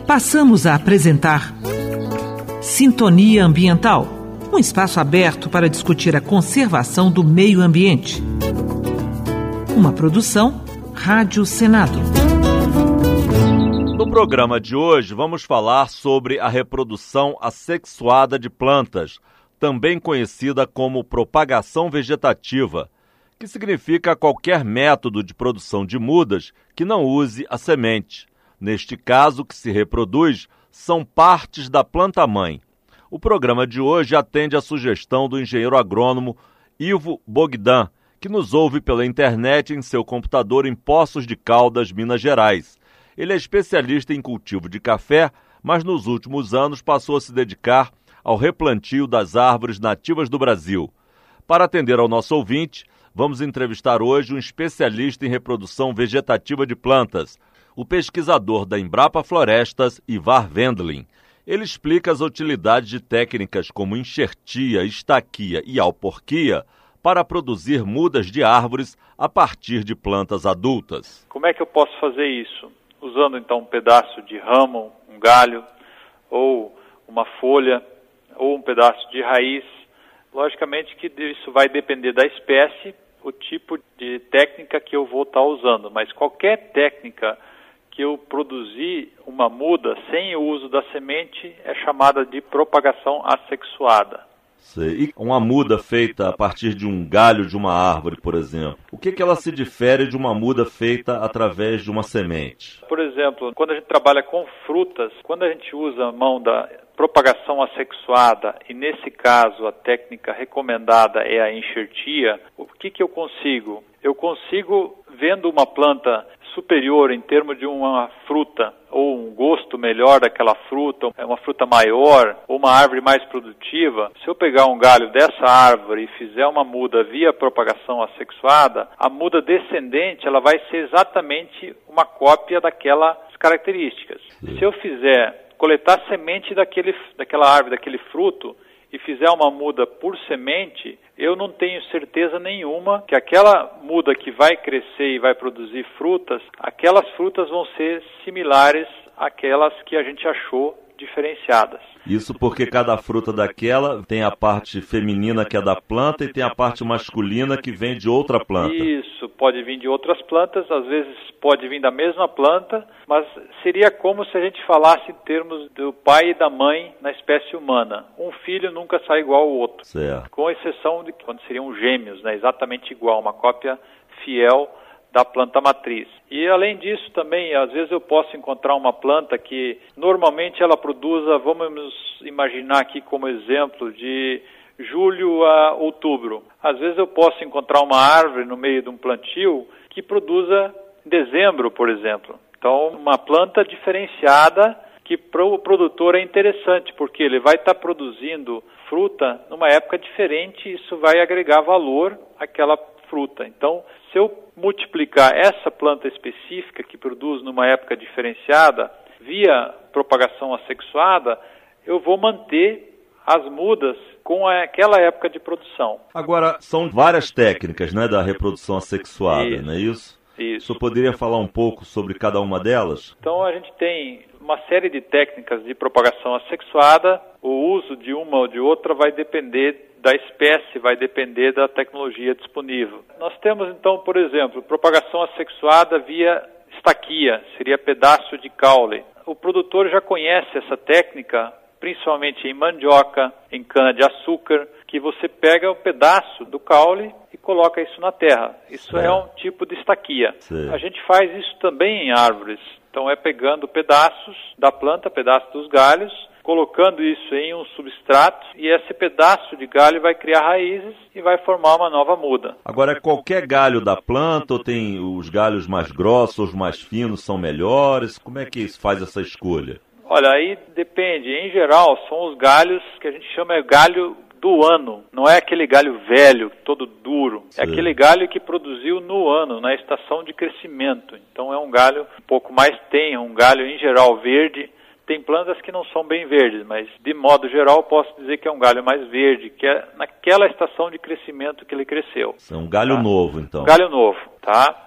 Passamos a apresentar Sintonia Ambiental, um espaço aberto para discutir a conservação do meio ambiente. Uma produção Rádio Senado. No programa de hoje vamos falar sobre a reprodução assexuada de plantas, também conhecida como propagação vegetativa, que significa qualquer método de produção de mudas que não use a semente. Neste caso, o que se reproduz são partes da planta-mãe. O programa de hoje atende à sugestão do engenheiro agrônomo Ivo Bogdan, que nos ouve pela internet em seu computador em Poços de Caldas, Minas Gerais. Ele é especialista em cultivo de café, mas nos últimos anos passou a se dedicar ao replantio das árvores nativas do Brasil. Para atender ao nosso ouvinte, vamos entrevistar hoje um especialista em reprodução vegetativa de plantas, o pesquisador da Embrapa Florestas, Ivar Wendling. Ele explica as utilidades de técnicas como enxertia, estaquia e alporquia para produzir mudas de árvores a partir de plantas adultas. Como é que eu posso fazer isso? Usando então um pedaço de ramo, um galho, ou uma folha, ou um pedaço de raiz. Logicamente que isso vai depender da espécie, o tipo de técnica que eu vou estar usando, mas qualquer técnica que eu produzir uma muda sem o uso da semente é chamada de propagação assexuada. E uma muda feita a partir de um galho de uma árvore, por exemplo, o que ela se difere de uma muda feita através de uma semente? Por exemplo, quando a gente trabalha com frutas, quando a gente usa a mão da propagação assexuada, e nesse caso a técnica recomendada é a enxertia, o que eu consigo? Eu consigo, vendo uma planta superior em termos de uma fruta, ou um gosto melhor daquela fruta, uma fruta maior, ou uma árvore mais produtiva, se eu pegar um galho dessa árvore e fizer uma muda via propagação assexuada, a muda descendente ela vai ser exatamente uma cópia daquelas características. Se eu coletar semente daquela árvore, daquele fruto, e fizer uma muda por semente, eu não tenho certeza nenhuma que aquela muda que vai crescer e vai produzir frutas, aquelas frutas vão ser similares àquelas que a gente achou diferenciadas. Isso porque cada fruta daquela tem a parte feminina que é da planta e tem a parte masculina que vem de outra planta. Isso, pode vir de outras plantas, às vezes pode vir da mesma planta, mas seria como se a gente falasse em termos do pai e da mãe na espécie humana. Um filho nunca sai igual ao outro, certo. Com exceção de quando seriam gêmeos, né, exatamente igual, uma cópia fiel da planta matriz. E além disso também, às vezes eu posso encontrar uma planta que normalmente ela produza, vamos imaginar aqui como exemplo, de julho a outubro. Às vezes eu posso encontrar uma árvore no meio de um plantio que produza em dezembro, por exemplo. Então, uma planta diferenciada que para o produtor é interessante, porque ele vai estar produzindo fruta numa época diferente e isso vai agregar valor àquela fruta. Então, se eu multiplicar essa planta específica que produz numa época diferenciada via propagação assexuada, eu vou manter as mudas com aquela época de produção. Agora, são várias técnicas, né, da reprodução assexuada, isso, não é isso? Isso. O senhor poderia falar um pouco sobre cada uma delas? Então, a gente tem uma série de técnicas de propagação assexuada. O uso de uma ou de outra vai depender da espécie, vai depender da tecnologia disponível. Nós temos, então, por exemplo, propagação assexuada via estaquia, seria pedaço de caule. O produtor já conhece essa técnica, principalmente em mandioca, em cana-de-açúcar, que você pega um pedaço do caule e coloca isso na terra. Isso é um tipo de estaquia. Sim. A gente faz isso também em árvores. Então é pegando pedaços da planta, pedaços dos galhos, colocando isso em um substrato e esse pedaço de galho vai criar raízes e vai formar uma nova muda. Agora, é qualquer galho da planta ou tem os galhos mais grossos, os mais finos são melhores? Como é que faz essa escolha? Olha, aí depende. Em geral, são os galhos que a gente chama de galho do ano. Não é aquele galho velho, todo duro. Sim. É aquele galho que produziu no ano, na estação de crescimento. Então é um galho um pouco mais tenro, um galho em geral verde. Tem plantas que não são bem verdes, mas de modo geral posso dizer que é um galho mais verde, que é naquela estação de crescimento que ele cresceu. É um galho novo, então. Um galho novo, tá?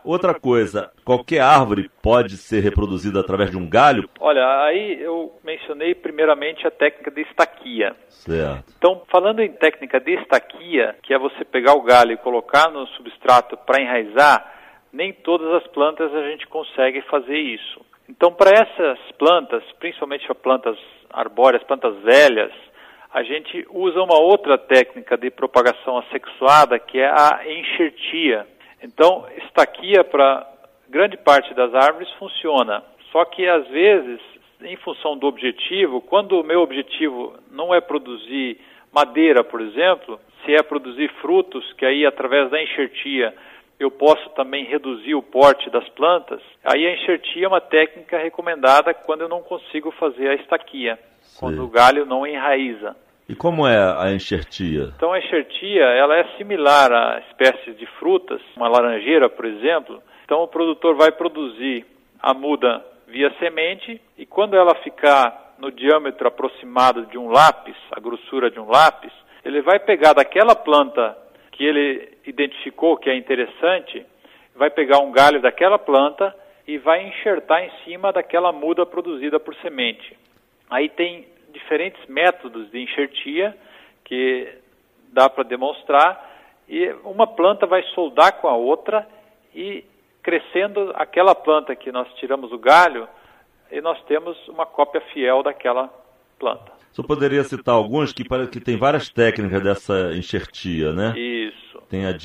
Outra coisa, qualquer árvore pode ser reproduzida através de um galho? Olha, aí eu mencionei primeiramente a técnica de estaquia. Certo. Então, falando em técnica de estaquia, que é você pegar o galho e colocar no substrato para enraizar, nem todas as plantas a gente consegue fazer isso. Então, para essas plantas, principalmente para plantas arbóreas, plantas velhas, a gente usa uma outra técnica de propagação assexuada, que é a enxertia. Então, estaquia para grande parte das árvores funciona. Só que, às vezes, em função do objetivo, quando o meu objetivo não é produzir madeira, por exemplo, se é produzir frutos, que aí, através da enxertia, eu posso também reduzir o porte das plantas, aí a enxertia é uma técnica recomendada quando eu não consigo fazer a estaquia, quando o galho não enraiza. E como é a enxertia? Então a enxertia, ela é similar a espécies de frutas, uma laranjeira, por exemplo. Então o produtor vai produzir a muda via semente e quando ela ficar no diâmetro aproximado de um lápis, a grossura de um lápis, ele vai pegar daquela planta que ele identificou que é interessante, vai pegar um galho daquela planta e vai enxertar em cima daquela muda produzida por semente. Aí tem diferentes métodos de enxertia que dá para demonstrar e uma planta vai soldar com a outra e crescendo aquela planta que nós tiramos o galho e nós temos uma cópia fiel daquela planta. Você poderia citar alguns que tem várias técnicas dessa enxertia, né? Isso. Tem a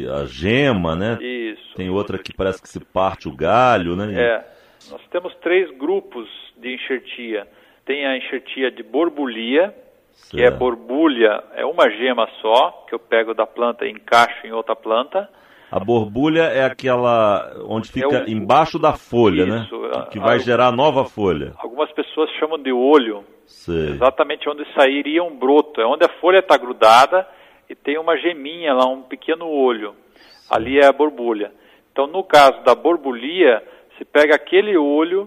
gema, né? Isso. Tem outra que parece que se parte o galho, né? Nós temos 3 grupos de enxertia. Tem a enxertia de borbulia, que é borbulha, é uma gema só, que eu pego da planta e encaixo em outra planta. A borbulha é aquela onde fica embaixo da folha, isso, né? Que vai gerar nova folha. Algumas pessoas chamam de olho, Sei. Exatamente onde sairia um broto. É onde a folha está grudada e tem uma geminha lá, um pequeno olho. Sei. Ali é a borbulha. Então, no caso da borbulia, se pega aquele olho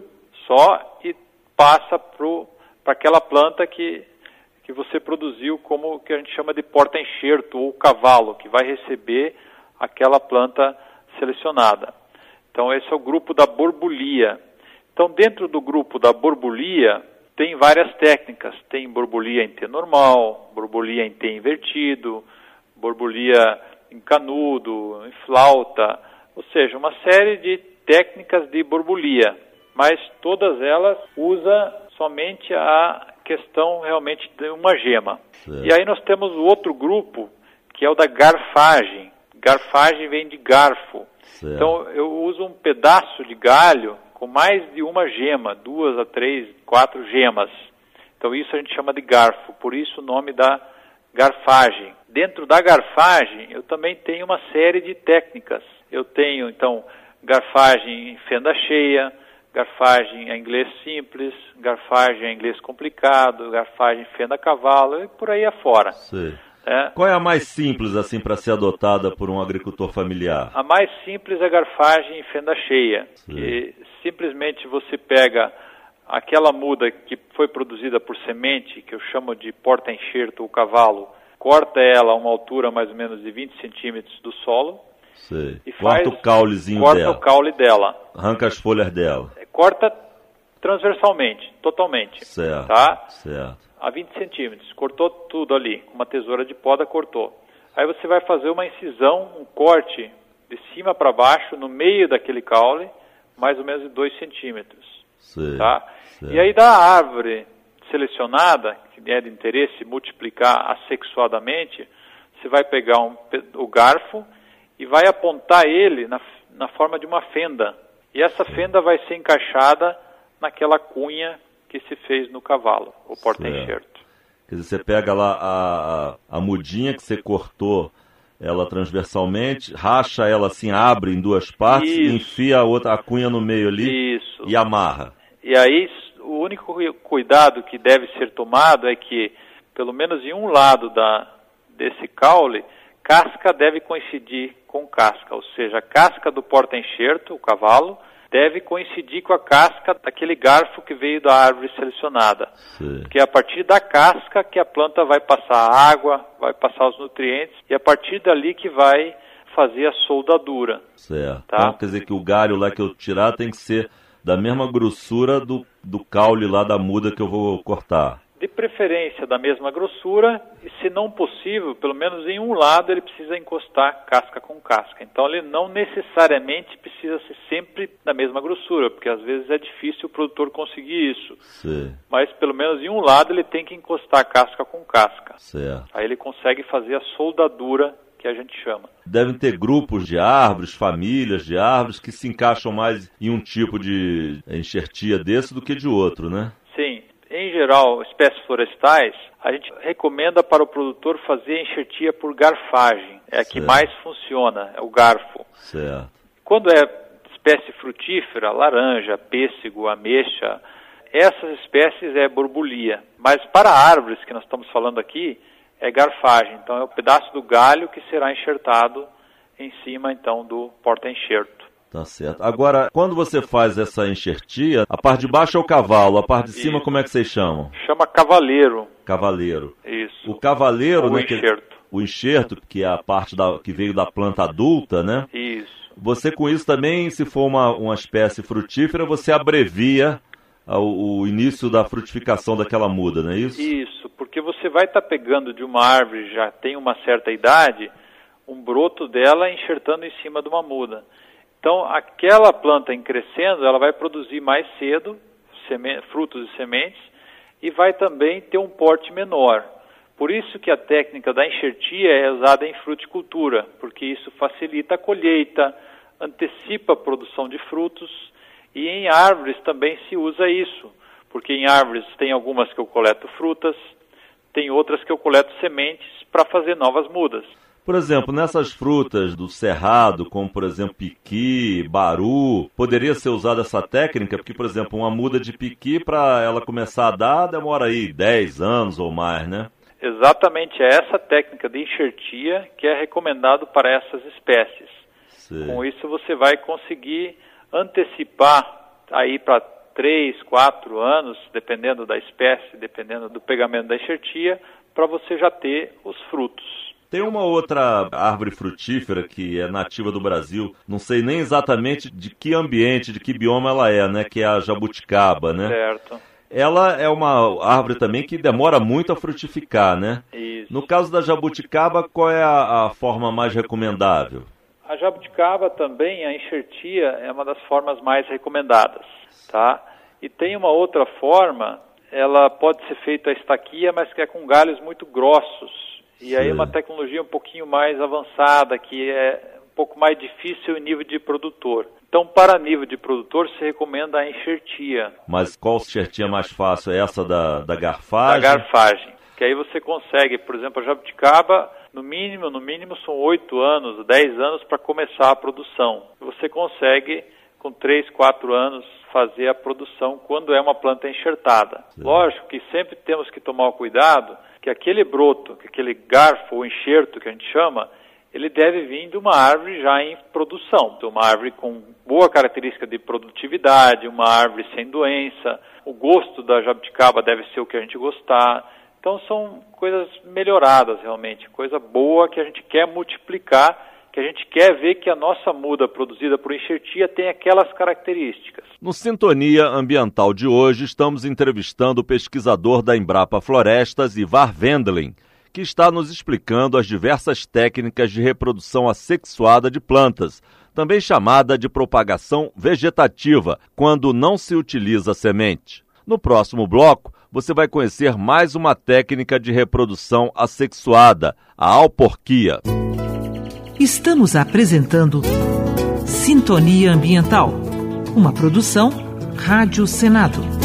só e passa para aquela planta que você produziu como que a gente chama de porta-enxerto ou cavalo, que vai receber aquela planta selecionada. Então, esse é o grupo da borbulia. Então, dentro do grupo da borbulia, tem várias técnicas. Tem borbulia em T normal, borbulia em T invertido, borbulia em canudo, em flauta, ou seja, uma série de técnicas de borbulia, mas todas elas usam somente a questão realmente de uma gema. Certo. E aí nós temos o outro grupo, que é o da garfagem. Garfagem vem de garfo. Certo. Então eu uso um pedaço de galho com mais de uma gema, 2 a 3, 4 gemas. Então isso a gente chama de garfo, por isso o nome da garfagem. Dentro da garfagem eu também tenho uma série de técnicas. Eu tenho então garfagem em fenda cheia, garfagem em inglês simples, garfagem em inglês complicado, garfagem em fenda cavalo e por aí afora. Sim. Qual é a mais simples assim para ser adotada por um agricultor familiar? A mais simples é a garfagem em fenda cheia. Que simplesmente você pega aquela muda que foi produzida por semente, que eu chamo de porta-enxerto ou cavalo, corta ela a uma altura mais ou menos de 20 centímetros do solo. Sei. E corta o caulezinho corta dela. Corta o caule dela. Arranca as folhas dela. Corta transversalmente, totalmente. Certo, tá? certo. A 20 centímetros. Cortou tudo ali, com uma tesoura de poda cortou. Aí você vai fazer uma incisão, um corte de cima para baixo, no meio daquele caule, mais ou menos de 2 centímetros. Sei, tá? certo. E aí da árvore selecionada, que é de interesse multiplicar assexuadamente, você vai pegar o garfo e vai apontar ele na forma de uma fenda. E essa fenda vai ser encaixada naquela cunha que se fez no cavalo, o porta-enxerto. Quer dizer, você pega lá a mudinha que você cortou ela transversalmente, racha ela assim, abre em 2 partes e enfia a cunha no meio ali e amarra. E aí o único cuidado que deve ser tomado é que, pelo menos em um lado desse caule, casca deve coincidir com casca, ou seja, a casca do porta-enxerto, o cavalo, deve coincidir com a casca daquele garfo que veio da árvore selecionada. Sim. Porque é a partir da casca que a planta vai passar a água, vai passar os nutrientes, e a partir dali que vai fazer a soldadura. Certo. Tá? Então, quer dizer que o galho lá que eu tirar tem que ser da mesma grossura do caule lá da muda que eu vou cortar. De preferência da mesma grossura, e se não possível, pelo menos em um lado ele precisa encostar casca com casca. Então ele não necessariamente precisa ser sempre da mesma grossura, porque às vezes é difícil o produtor conseguir isso. Sim. Mas pelo menos em um lado ele tem que encostar casca com casca. Certo. Aí ele consegue fazer a soldadura, que a gente chama. Devem ter grupos de árvores, famílias de árvores que se encaixam mais em um tipo de enxertia desse do que de outro, né? Sim. Em geral, espécies florestais, a gente recomenda para o produtor fazer a enxertia por garfagem. É a que mais funciona, é o garfo. Certo. Quando é espécie frutífera, laranja, pêssego, ameixa, essas espécies é borbulia. Mas para árvores que nós estamos falando aqui, é garfagem. Então é o pedaço do galho que será enxertado em cima então do porta-enxerto. Tá certo. Agora, quando você faz essa enxertia, a parte de baixo é o cavalo, a parte de cima como é que vocês chamam? Chama cavaleiro. Cavaleiro. Isso. O cavaleiro, o né? enxerto. O enxerto, que é a parte que veio da planta adulta, né? Isso. Você com isso também, se for uma espécie frutífera, você abrevia o início da frutificação daquela muda, não é isso? Isso, porque você vai estar pegando de uma árvore que já tem uma certa idade, um broto dela enxertando em cima de uma muda. Então, aquela planta em crescendo, ela vai produzir mais cedo frutos e sementes e vai também ter um porte menor. Por isso que a técnica da enxertia é usada em fruticultura, porque isso facilita a colheita, antecipa a produção de frutos, e em árvores também se usa isso, porque em árvores tem algumas que eu coleto frutas, tem outras que eu coleto sementes para fazer novas mudas. Por exemplo, nessas frutas do cerrado, como por exemplo piqui, baru, poderia ser usada essa técnica? Porque, por exemplo, uma muda de piqui, para ela começar a dar, demora aí 10 anos ou mais, né? Exatamente, é essa técnica de enxertia que é recomendado para essas espécies. Sim. Com isso você vai conseguir antecipar aí para 3, 4 anos, dependendo da espécie, dependendo do pegamento da enxertia, para você já ter os frutos. Tem uma outra árvore frutífera que é nativa do Brasil, não sei nem exatamente de que ambiente, de que bioma ela é, né? Que é a jabuticaba, né? Certo. Ela é uma árvore também que demora muito a frutificar, né? Isso. No caso da jabuticaba, qual é a forma mais recomendável? A jabuticaba também, a enxertia, é uma das formas mais recomendadas, tá? E tem uma outra forma, ela pode ser feita a estaquia, mas que é com galhos muito grossos. E aí uma tecnologia um pouquinho mais avançada, que é um pouco mais difícil em nível de produtor. Então, para nível de produtor, se recomenda a enxertia. Mas qual enxertia mais fácil? É essa da garfagem? Da garfagem. Que aí você consegue, por exemplo, a jabuticaba, no mínimo são 8 anos, 10 anos para começar a produção. Você consegue, com 3, 4 anos, fazer a produção quando é uma planta enxertada. Sim. Lógico que sempre temos que tomar o cuidado que aquele broto, que aquele garfo ou enxerto que a gente chama, ele deve vir de uma árvore já em produção, de uma árvore com boa característica de produtividade, uma árvore sem doença, o gosto da jabuticaba deve ser o que a gente gostar. Então são coisas melhoradas realmente, coisa boa que a gente quer multiplicar, que a gente quer ver que a nossa muda produzida por enxertia tem aquelas características. No Sintonia Ambiental de hoje, estamos entrevistando o pesquisador da Embrapa Florestas, Ivar Wendling, que está nos explicando as diversas técnicas de reprodução assexuada de plantas, também chamada de propagação vegetativa, quando não se utiliza semente. No próximo bloco, você vai conhecer mais uma técnica de reprodução assexuada, a alporquia. Estamos apresentando Sintonia Ambiental, uma produção Rádio Senado.